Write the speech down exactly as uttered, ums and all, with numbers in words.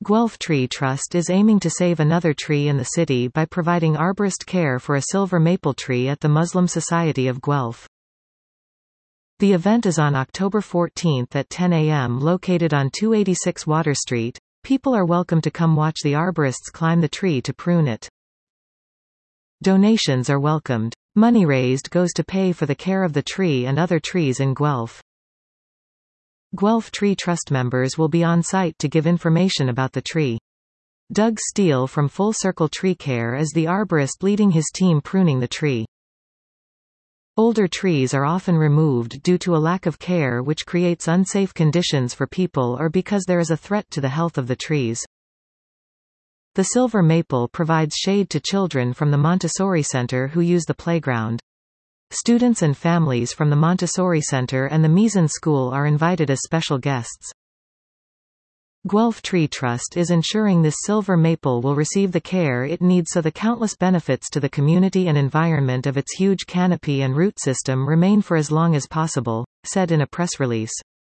Guelph Tree Trust is aiming to save another tree in the city by providing arborist care for a silver maple tree at the Muslim Society of Guelph. The event is on October fourteenth at ten A M located on two eighty-six Water Street. People are welcome to come watch the arborists climb the tree to prune it. Donations are welcomed. Money raised goes to pay for the care of the tree and other trees in Guelph. Guelph Tree Trust members will be on site to give information about the tree. Doug Steele from Full Circle Tree Care is the arborist leading his team pruning the tree. Older trees are often removed due to a lack of care, which creates unsafe conditions for people or because there is a threat to the health of the trees. The silver maple provides shade to children from the Montessori Center who use the playground. Students and families from the Montessori Center and the Meeson School are invited as special guests. Guelph Tree Trust is ensuring this silver maple will receive the care it needs so the countless benefits to the community and environment of its huge canopy and root system remain for as long as possible, said in a press release.